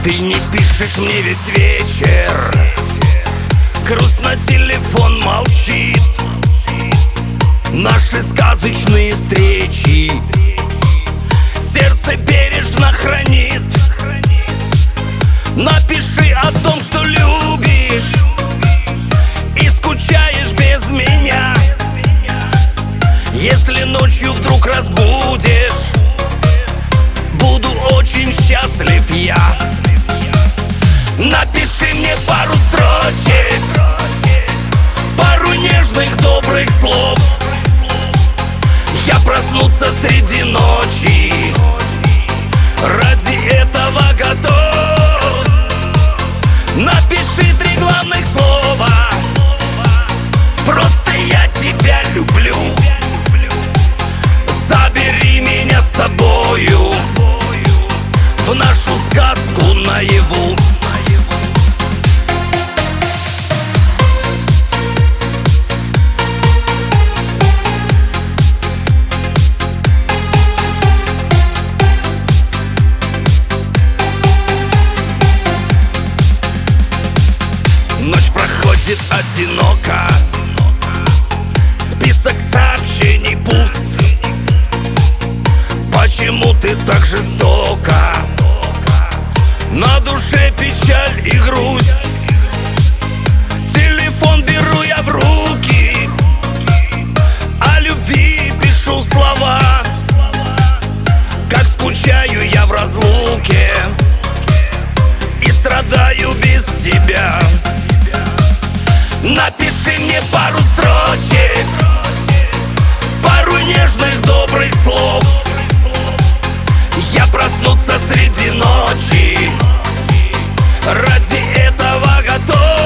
Ты не пишешь мне весь вечер, грустно телефон молчит. Наши сказочные встречи сердце бережно хранит. Напиши о том, что любишь и скучаешь без меня. Если ночью вдруг разбудишь, буду очень счастлив я. Напиши мне пару строчек, пару нежных добрых слов. Я проснуться среди ночи, ради этого готов. Напиши 3 главных слова: просто я тебя люблю. Забери меня с собою в нашу сказку наяву. Ночь проходит одиноко, список сообщений пуст. Почему ты так жестока? На душе печаль и грусть. Телефон беру я в руки, о любви пишу слова. Как скучаю я в разлуке и страдаю без тебя. Напиши мне пару строчек, пару нежных добрых слов. Я проснуться среди ночи, ради этого готов.